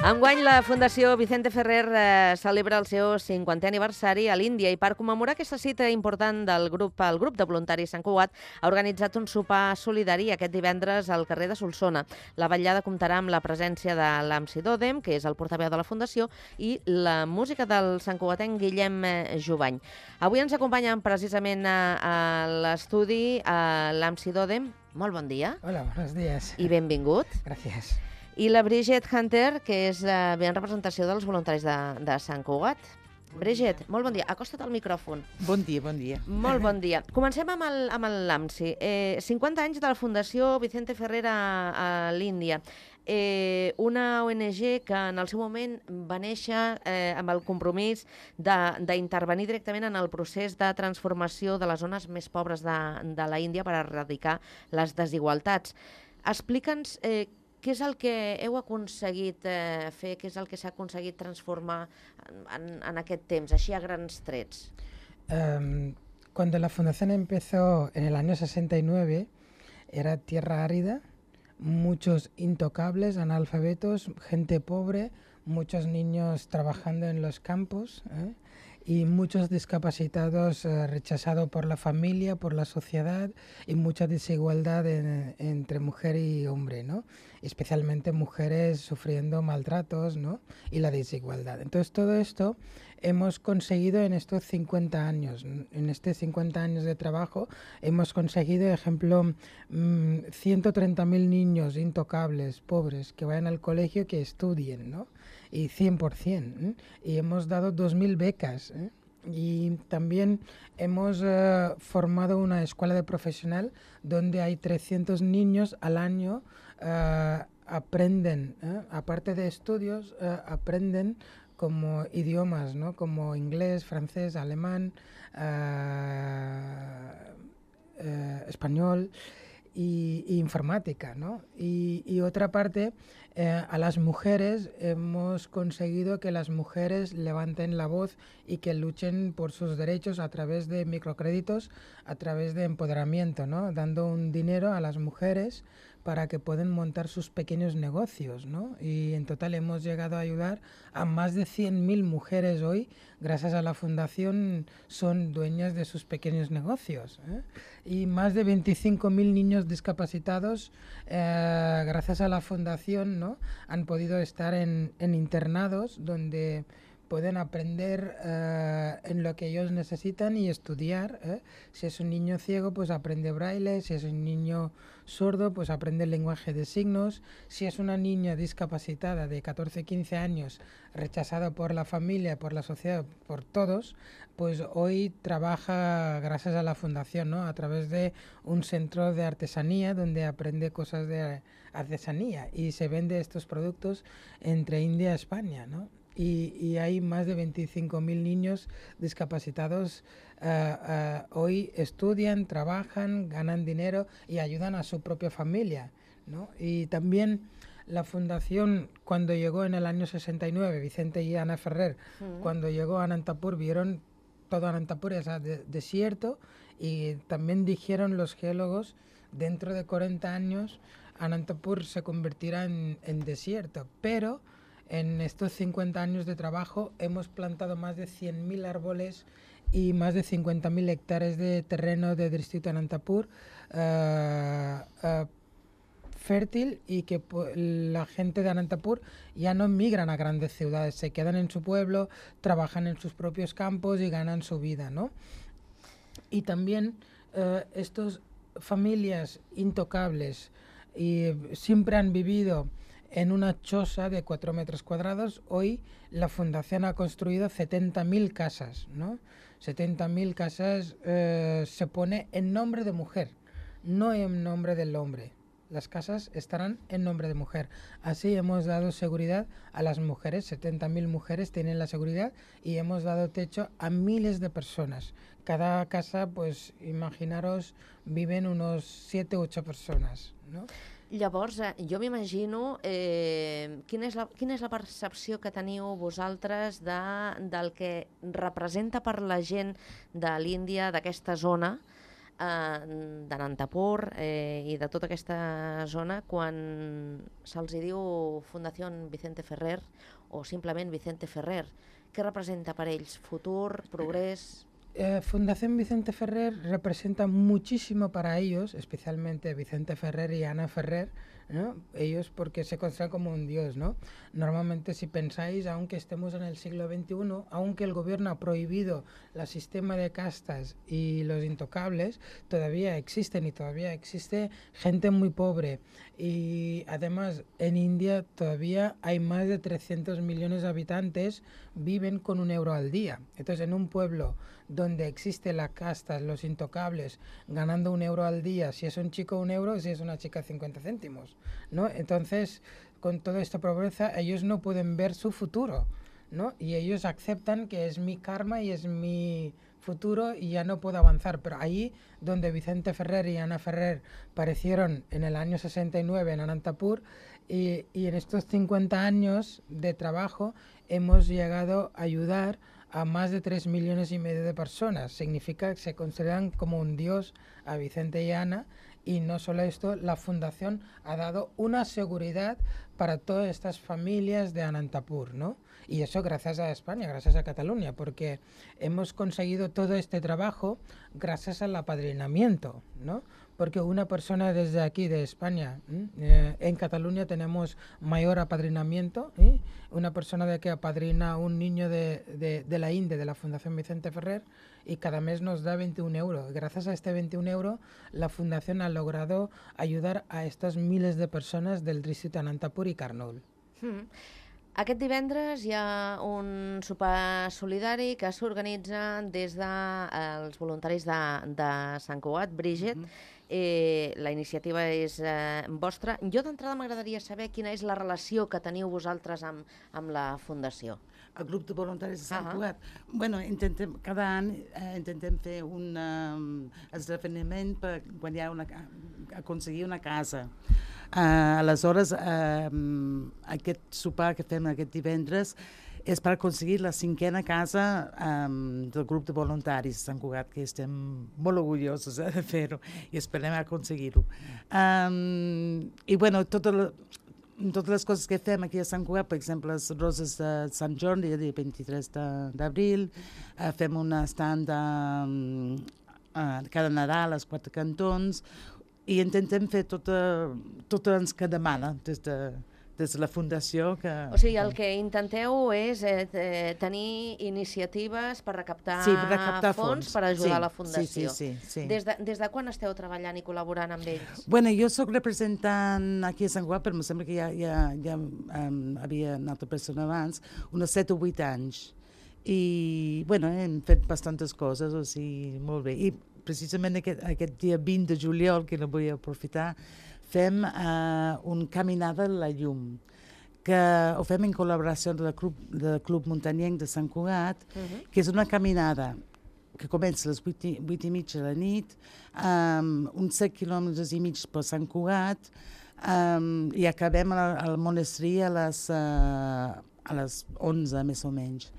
Enguany la Fundació Vicente Ferrer celebra el seu 50è aniversari a l'Índia i per commemorar aquesta cita important el grup de voluntaris Sant Cugat ha organitzat un sopar solidari aquest divendres al carrer de Solsona. La vetllada comptarà amb la presència de l'Amsi Dodem, que és el portaveu de la Fundació, i la música del santcugatenc Guillem Jubany. Avui ens acompanyen precisament a l'estudi l'Amsi Dodem. Molt bon dia. Hola, buenos días. I benvingut. Gracias. I la Bridget Hunter, que és en representació dels voluntaris de Sant Cugat. Bridget, molt bon dia. Acosta't al micròfon. Bon dia, bon dia. Molt bon dia. Comencem amb l'AMSI. 50 anys de la Fundació Vicente Ferrer a l'Índia. Una ONG que en el seu moment va néixer amb el compromís d'intervenir directament en el procés de transformació de les zones més pobres de la Índia per erradicar les desigualtats. Explica'ns què és el que heu aconseguit fer, què és el que s'ha aconseguit transformar en aquest temps, així a grans trets? Cuando la fundación empezó en el año 69, era tierra árida, muchos intocables, analfabetos, gente pobre, muchos niños trabajando en los campos, y muchos discapacitados rechazados por la familia, por la sociedad, y mucha desigualdad entre mujer y hombre, ¿no? Especialmente mujeres sufriendo maltratos, ¿no? Y la desigualdad. Entonces todo esto hemos conseguido en estos 50 años. En estos 50 años de trabajo hemos conseguido, ejemplo, 130.000 niños intocables, pobres, que vayan al colegio, que estudien, ¿no? Y 100%. Y hemos dado 2.000 becas. Y también hemos formado una escuela de profesional donde hay 300 niños al año aprenden, aparte de estudios, aprenden como idiomas, ¿no? Como inglés, francés, alemán, español y informática, ¿no? Y otra parte, a las mujeres hemos conseguido que las mujeres levanten la voz y que luchen por sus derechos a través de microcréditos, a través de empoderamiento, ¿no? Dando un dinero a las mujeres para que puedan montar sus pequeños negocios, ¿no? Y en total hemos llegado a ayudar a más de 100.000 mujeres hoy, gracias a la fundación, son dueñas de sus pequeños negocios, y más de 25.000 niños discapacitados, gracias a la fundación, ¿no? Han podido estar en internados donde pueden aprender en lo que ellos necesitan y estudiar. Si es un niño ciego, pues aprende braille. Si es un niño sordo, pues aprende el lenguaje de signos. Si es una niña discapacitada de 14-15 años, rechazada por la familia, por la sociedad, por todos, pues hoy trabaja gracias a la fundación, ¿no? A través de un centro de artesanía donde aprende cosas de artesanía y se vende estos productos entre India y España, ¿no? Y hay más de 25.000 niños discapacitados hoy estudian, trabajan, ganan dinero y ayudan a su propia familia, ¿no? Y también la fundación, cuando llegó en el año 69, Vicente y Ana Ferrer, cuando llegó a Anantapur, vieron todo Anantapur, es desierto, y también dijeron los geólogos, dentro de 40 años Anantapur se convertirá en desierto, pero en estos 50 años de trabajo hemos plantado más de 100.000 árboles y más de 50.000 hectáreas de terreno del distrito de Anantapur fértil, y que la gente de Anantapur ya no migran a grandes ciudades, se quedan en su pueblo, trabajan en sus propios campos y ganan su vida, ¿no? Y también estas familias intocables y siempre han vivido en una choza de 4 metros cuadrados. Hoy la fundación ha construido 70.000 casas, ¿no? 70.000 casas se pone en nombre de mujer, no en nombre del hombre. Las casas estarán en nombre de mujer. Así hemos dado seguridad a las mujeres, 70.000 mujeres tienen la seguridad, y hemos dado techo a miles de personas. Cada casa, pues imaginaros, viven unos 7 u 8 personas, ¿no? Llavors, jo m'imagino quina és la percepció que teniu vosaltres del que representa per la gent de l'Índia, d'aquesta zona, d'Anantapur i de tota aquesta zona quan se'ls diu Fundació Vicente Ferrer o simplement Vicente Ferrer? Què representa per ells? Futur, progrés? Fundación Vicente Ferrer representa muchísimo para ellos, especialmente Vicente Ferrer y Ana Ferrer, ¿no? Ellos porque se consideran como un dios, ¿no? Normalmente si pensáis, aunque estemos en el siglo XXI, aunque el gobierno ha prohibido el sistema de castas y los intocables, todavía existen y todavía existe gente muy pobre. Y además en India todavía hay más de 300 millones de habitantes, viven con €1 al día. Entonces en un pueblo donde existe la casta, los intocables, ganando €1 al día, si es un chico €1, si es una chica 50 céntimos, ¿no? Entonces, con toda esta pobreza, ellos no pueden ver su futuro, ¿no? Y ellos aceptan que es mi karma y es mi futuro y ya no puedo avanzar. Pero ahí donde Vicente Ferrer y Ana Ferrer aparecieron en el año 69 en Anantapur y en estos 50 años de trabajo hemos llegado a ayudar a más de 3,5 millones de personas. Significa que se consideran como un dios a Vicente y Ana. Y no solo esto, la fundación ha dado una seguridad para todas estas familias de Anantapur, ¿no? Y eso gracias a España, gracias a Cataluña, porque hemos conseguido todo este trabajo gracias al apadrinamiento, ¿no? Porque una persona desde aquí, de España, en Cataluña tenemos mayor apadrinamiento, una persona de que apadrina a un niño de la India, de la Fundación Vicente Ferrer, y cada mes nos da 21 euros. Gracias a este 21 euros, la Fundación ha logrado ayudar a estas miles de personas del distrito de Anantapur i Karnool. Aquest divendres hi ha un sopar solidari que s'organitza des dels voluntaris de Sant Cugat. Brígit, la iniciativa és vostra. Jo d'entrada m'agradaria saber quina és la relació que teniu vosaltres amb la Fundació. El grup de voluntaris de Sant Cugat. Bueno, cada any intentem fer un esdeveniment per quan hi ha aconseguir una casa. Aleshores, aquest sopar que fem aquest divendres és per aconseguir la 5a casa del grup de voluntaris de Sant Cugat, que estem molt orgullosos de fer-ho i esperem aconseguir-ho. I bueno, totes les coses que fem aquí a Sant Cugat, per exemple, les roses de Sant Jordi, el dia 23 d'abril, fem un stand cada Nadal als 4 cantons i intentem fer tot el que demana des de la Fundació. O sigui, el que intenteu és tenir iniciatives per recaptar fons per ajudar la Fundació. Sí. Des de quan esteu treballant i col·laborant amb ells? Bueno, jo soc representant aquí a Sant Cugat, però em sembla que ja havia una altra persona abans, uns 7 o 8 anys. I, bueno, hem fet bastantes coses, o sigui, molt bé. I precisament aquest dia 20 de juliol, que no vull aprofitar, fem un caminada a la llum, que ho fem en col·laboració del Club Muntanyenc de Sant Cugat, que és una caminada que comença a les 8:30 de la nit, uns 7 quilòmetres i mig per Sant Cugat, i acabem al monestir a les 11, més o menys.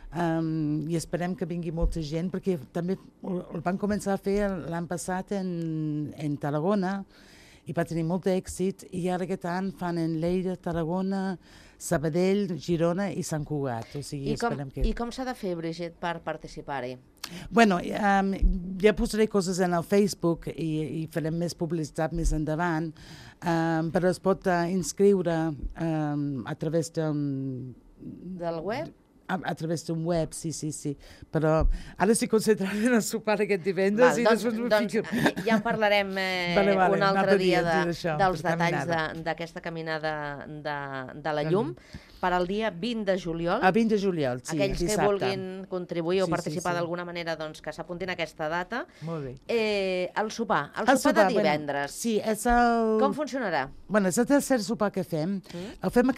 I esperem que vingui molta gent, perquè també el van començar a fer l'any passat en Tarragona, i va tenir molt d'èxit, i ara aquest any fan en Lleida, Tarragona, Sabadell, Girona i Sant Cugat. O sigui, I com s'ha de fer, Brígit, per participar-hi? Bueno, ja posaré coses en el Facebook i farem més publicitat més endavant, però es pot inscriure a través del web? A través d'un web, sí. Però ara estic concentrada en el sopar aquest divendres i després fico... Ja en parlarem un altre dia dels detalls d'aquesta caminada de la llum per al dia 20 de juliol. El 20 de juliol, sí, aquells que vulguin contribuir o participar d'alguna manera, doncs que s'apuntin a aquesta data. Molt bé. El sopar de divendres. Sí, és el... Com funcionarà? Bueno, és el tercer sopar que fem. El fem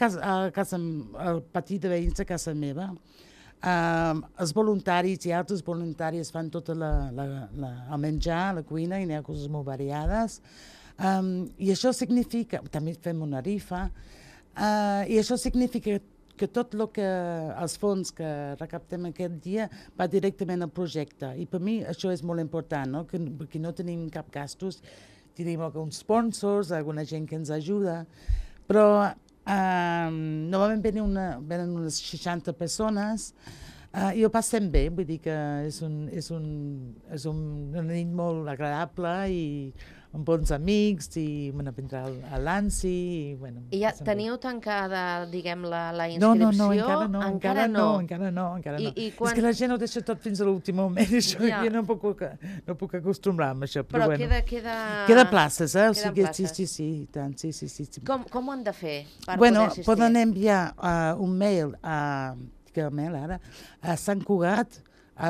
al pati de veïns de casa meva. Els voluntaris i altres voluntaris fan tot el menjar, la cuina, i n'hi ha coses molt variades. I això significa... També fem una rifa. I això significa que tot el que els fons que recaptem aquest dia va directament al projecte. I per mi això és molt important, no? Perquè no tenim cap gastos, tenim alguns sponsors, alguna gent que ens ajuda, però normalment venen unes 60 persones i ho passem bé, vull dir que és una nit molt agradable i amb bons amics i vindrà a l'ANSI i bueno... I ja teniu tancada, diguem, la inscripció? No, encara no. I quan... És que la gent ho deixa tot fins a l'últim moment i això jo no puc acostumbrar amb això, però bueno. Queda places, o sigui, sí, tant, sí. Com ho han de fer per poder assistir? Poden enviar un mail a Sant Cugat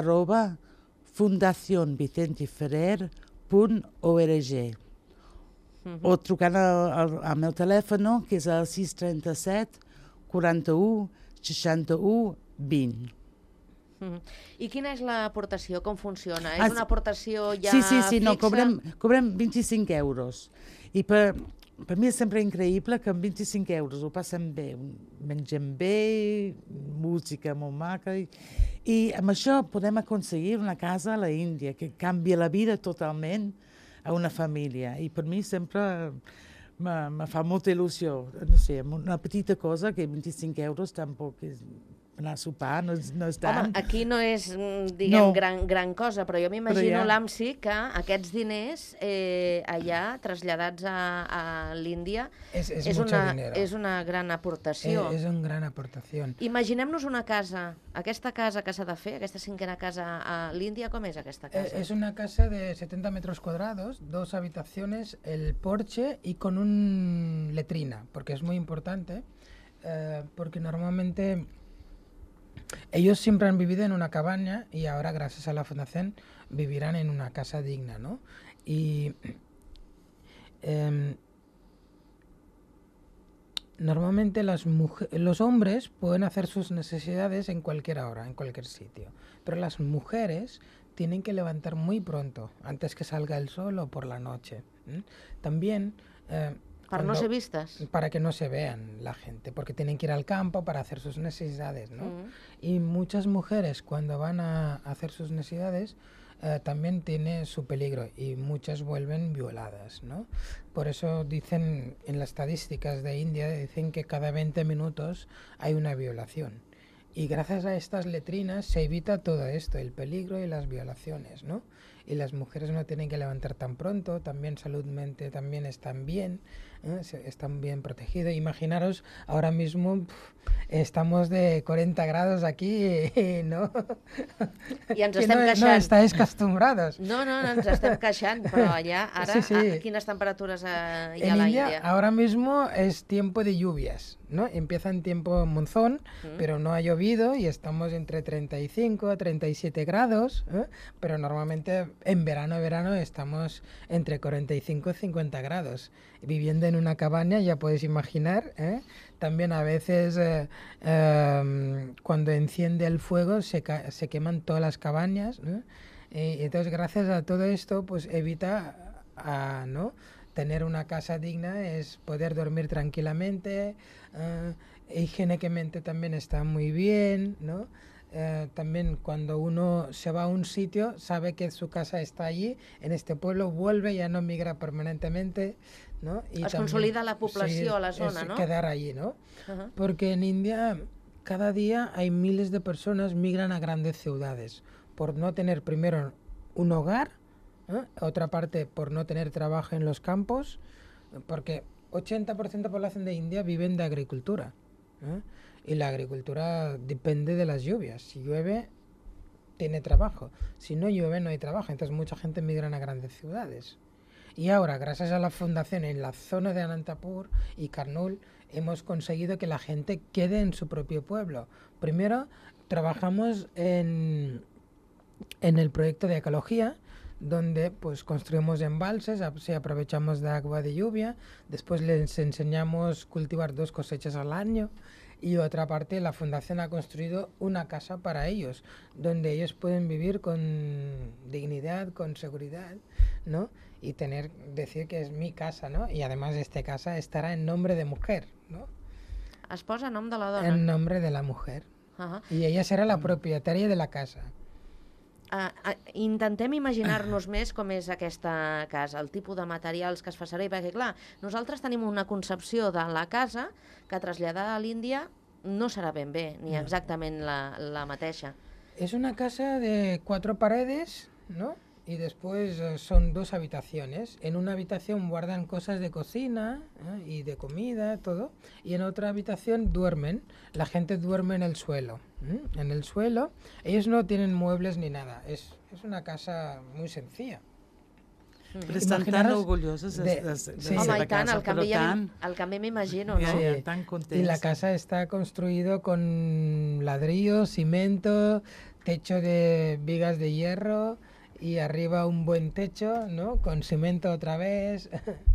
@fundacionvicenteferrer.org o trucant al meu telèfon, que és el 637 41 61 20. I quina és l'aportació? Com funciona? És una aportació ja fixa? No, cobrem 25 euros. I per mi és sempre increïble que amb 25 euros ho passem bé, mengem bé, música molt maca, i amb això podem aconseguir una casa a la Índia que canvia la vida totalment a una família. I per mi sempre me fa molta il·lusió. No sé, una petita cosa, que 25 euros tampoc és... anar a sopar, no és tant. Home, aquí no és, diguem, gran cosa, però jo m'imagino, l'AMSI, que aquests diners allà, traslladats a l'Índia, és una gran aportació. És una gran aportació. Imaginem-nos una casa, aquesta casa que s'ha de fer, aquesta 5ª casa a l'Índia, com és aquesta casa? Es una casa de 70 metros cuadrados, 2 habitaciones, el porche y con un letrina, porque es muy importante, porque normalmente... Ellos siempre han vivido en una cabaña y ahora, gracias a la fundación, vivirán en una casa digna, ¿no? Y normalmente los hombres pueden hacer sus necesidades en cualquier hora, en cualquier sitio, pero las mujeres tienen que levantar muy pronto, antes que salga el sol o por la noche. También... para no ser vistas. Para que no se vean la gente, porque tienen que ir al campo para hacer sus necesidades, ¿no? Y muchas mujeres cuando van a hacer sus necesidades también tiene su peligro y muchas vuelven violadas, ¿no? Por eso dicen en las estadísticas de India, dicen que cada 20 minutos hay una violación. Y gracias a estas letrinas se evita todo esto, el peligro y las violaciones, ¿no? Y las mujeres no tienen que levantar tan pronto, también saludmente también están bien protegidas. Imaginaros, ahora mismo estamos de 40 grados aquí, ¿no? I ens estem queixant. No estáis acostumbrados. No, ens estem queixant, però allà, ara, quines temperatures hi ha a la Índia? Ahora mismo es tiempo de lluvias, ¿no? Empieza en tiempo monzón, pero no ha llovido y estamos entre 35 a 37 grados, pero normalmente en verano estamos entre 45 y 50 grados. Viviendo en una cabaña, ya puedes imaginar, también a veces cuando enciende el fuego se queman todas las cabañas, ¿no? Y entonces gracias a todo esto pues evita ¿no? Tener una casa digna, es poder dormir tranquilamente, higiénicamente también está muy bien, ¿no? También cuando uno se va a un sitio sabe que su casa está allí, en este pueblo, vuelve, ya no migra permanentemente, ¿no? Y es consolida la población a la zona, ¿no? Quedar allí, ¿no? Porque en India cada día hay miles de personas migran a grandes ciudades por no tener primero un hogar, otra parte por no tener trabajo en los campos, porque 80% de la población de India viven de agricultura, y la agricultura depende de las lluvias. Si llueve, tiene trabajo. Si no llueve, no hay trabajo. Entonces mucha gente migra a grandes ciudades. Y ahora, gracias a la fundación en la zona de Anantapur y Karnool, hemos conseguido que la gente quede en su propio pueblo. Primero, trabajamos en el proyecto de ecología, donde pues construimos embalses, si aprovechamos de agua de lluvia. Después les enseñamos cultivar 2 cosechas al año. Y otra parte, la fundación ha construido una casa para ellos, donde ellos pueden vivir con dignidad, con seguridad, ¿no? Y decir que es mi casa, ¿no? Y además esta casa estará en nombre de mujer, ¿no? Es posa a nom de la dona. En nombre de la mujer. Y ella serà la propietària de la casa. Intentem imaginar-nos més com és aquesta casa, el tipus de materials que es fa servir, perquè clar, nosaltres tenim una concepció de la casa que traslladada a l'Índia no serà ben bé, ni exactament la mateixa. Es una casa de 4 paredes, ¿no? Y después son 2 habitaciones. En una habitación guardan cosas de cocina y de comida, todo. Y en otra habitación duermen. La gente duerme en el suelo. En el suelo. Ellos no tienen muebles ni nada. Es una casa muy sencilla. Però estan tan orgullosos de la Home, i tant, el canvi m'imagino, no? Sí, tan contents. Y la casa está construido con ladrillo, cimento, techo de vigas de hierro y arriba un buen techo, ¿no? Con cimento otra vez.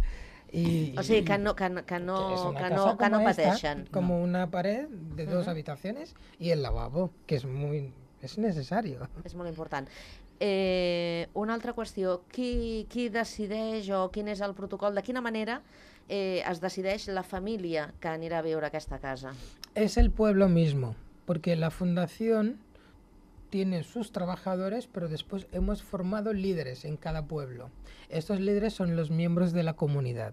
O sigui, que no pateixen. Como una pared de 2 habitaciones y el lavabo, que es necesario. És molt important. Una altra qüestió, qui decideix o quin és el protocol, de quina manera es decideix la família que anirà a viure a aquesta casa? Es el pueblo mismo, porque la fundación tiene sus trabajadores, pero después hemos formado líderes en cada pueblo. Estos líderes son los miembros de la comunidad,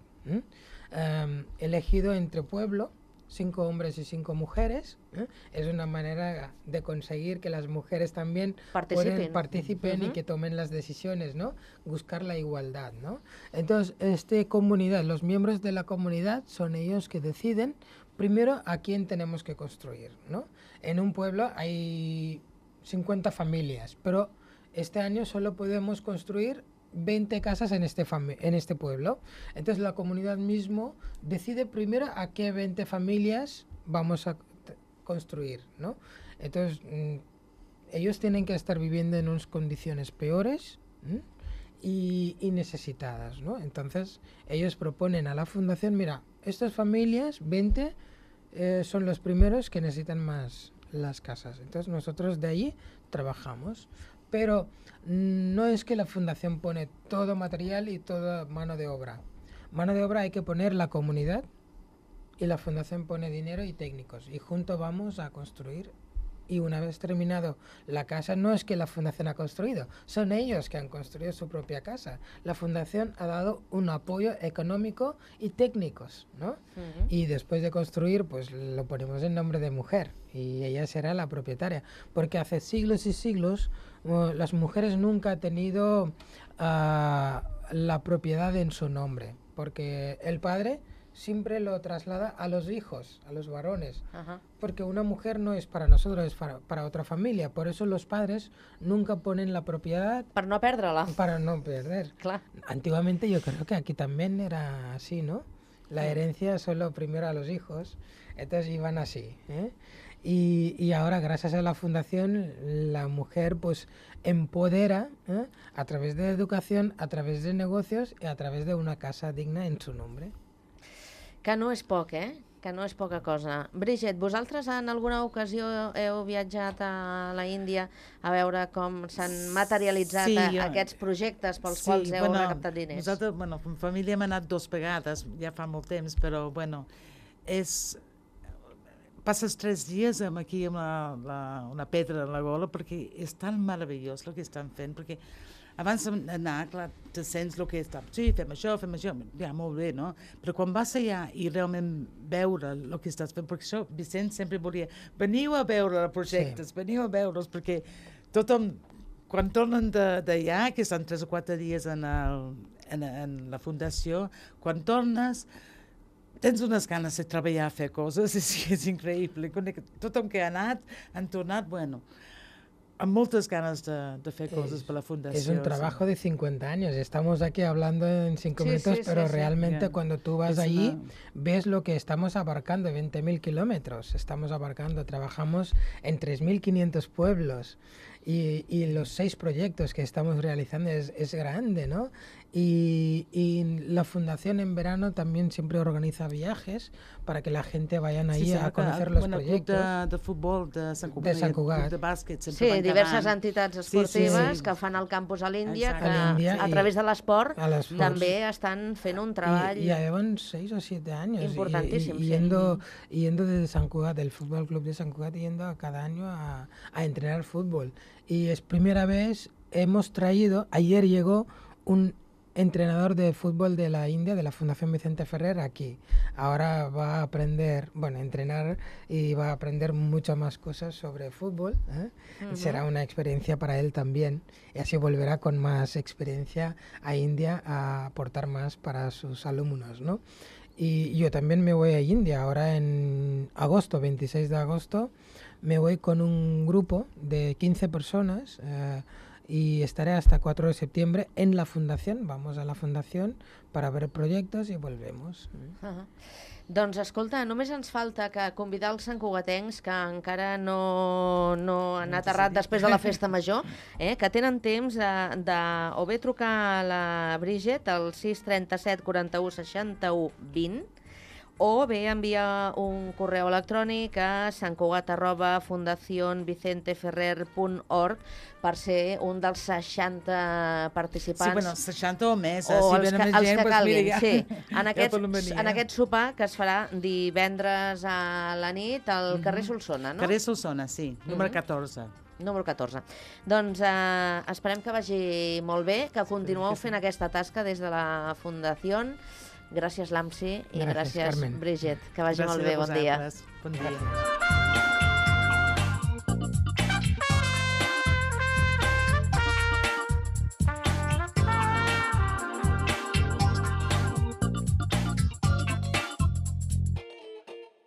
elegido entre pueblo, 5 hombres y 5 mujeres. Es una manera de conseguir que las mujeres también participen y que tomen las decisiones, ¿no? Buscar la igualdad, ¿no? Entonces, los miembros de la comunidad son ellos que deciden primero a quién tenemos que construir, ¿no? En un pueblo hay 50 familias, pero este año solo podemos construir 20 casas en este pueblo. Entonces la comunidad mismo decide primero a qué 20 familias vamos a construir, ¿no? Entonces ellos tienen que estar viviendo en unas condiciones peores y necesitadas, ¿no? Entonces ellos proponen a la fundación, mira, estas familias, 20, son los primeros que necesitan más las casas. Entonces nosotros de ahí trabajamos. Pero no es que la fundación pone todo material y toda mano de obra. Mano de obra hay que poner la comunidad y la fundación pone dinero y técnicos. Y juntos vamos a construir. Y una vez terminado la casa, no es que la fundación ha construido, son ellos que han construido su propia casa. La fundación ha dado un apoyo económico y técnicos, ¿no? Y después de construir, pues lo ponemos en nombre de mujer y ella será la propietaria. Porque hace siglos y siglos las mujeres nunca han tenido la propiedad en su nombre, porque el padre siempre lo traslada a los hijos, a los varones, porque una mujer no es para nosotros, es para otra familia. Por eso los padres nunca ponen la propiedad. Para no perdre-la. Para no perder. Clar. Antiguamente yo creo que aquí también era así, ¿no? La herencia solo primero a los hijos, entonces iban así, ¿eh? Y ahora, gracias a la fundación, la mujer pues empodera a través de educación, a través de negocios y a través de una casa digna en su nombre. Que no és poc, que no és poca cosa. Bridget, vosaltres en alguna ocasió heu viatjat a la Índia a veure com s'han materialitzat aquests projectes pels quals heu recaptat diners? Nosaltres, com família hem anat 2 vegades, ja fa molt temps, però passes 3 dies aquí amb una pedra a la gola perquè és tan meravellós el que estan fent, perquè abans d'anar, clar, te sents el que està. Sí, fem això, ja, molt bé, no? Però quan vas allà i realment veure el que estàs fent, perquè això, Vicent sempre volia, veniu a veure els projectes, veniu a veure'ls, perquè tothom, quan tornen d'allà, que estan 3 o 4 dies en la fundació, quan tornes, tens unes ganes de treballar, fer coses, és increïble. Tothom que ha anat, han tornat, bueno, amb moltes ganas de hacer cosas para la fundación. Es un trabajo de 50 años. Estamos aquí hablando en 5 minutos, pero realmente cuando tú vas allí ves lo que estamos abarcando, 20.000 kilómetros. Trabajamos en 3.500 pueblos y los 6 proyectos que estamos realizando es grande, ¿no? Y la fundación en verano también siempre organiza viajes para que la gente vayan ahí a conocer los proyectos. El club de futbol de Sant Cugat, de Sant Cugat. el club de bàsquet, sempre Sí, van diverses quedant. entitats esportives sí. que fan el campus a l'Índia, Exacte. que A l'Índia a i- través de l'esport a l'esport. també estan fent un treball... Y ya llevan 6 o 7 años. Importantísimo, sí. Yendo desde San Cugat, del Fútbol Club de San Cugat, yendo a cada año a entrenar fútbol. Y es primera vez, hemos traído, ayer llegó un entrenador de fútbol de la India, de la Fundación Vicente Ferrer, aquí. Ahora va a aprender, bueno, entrenar y va a aprender muchas más cosas sobre fútbol. Será una experiencia para él también. Y así volverá con más experiencia a India a aportar más para sus alumnos, ¿no? Y yo también me voy a India ahora en agosto, 26 de agosto. Me voy con un grupo de 15 personas y estaré hasta 4 de septiembre en la fundación. Vamos a la fundación para ver proyectos y volvemos. Doncs escolta, només ens falta que convidar els santcugatencs que encara no han aterrat després de la festa major, que tenen temps de o bé trucar a la Bridget al 637 41 61 20 o bé enviar un correu electrònic a santcugat@fundacionvicenteferrer.org per ser un dels 60 participants. Sí, bueno, 60 o més. O si els venen que, més els gent, que doncs calguin, mira, sí. ja En aquest sopar que es farà divendres a la nit al carrer Solsona, no? Carrer Solsona, sí, número 14. Número 14. Doncs esperem que vagi molt bé, que continueu fent aquesta tasca des de la Fundació. Gràcies, Lamsi, i gràcies, Carmen. Bridget. Que vagi molt bé, bon dia. Bon dia.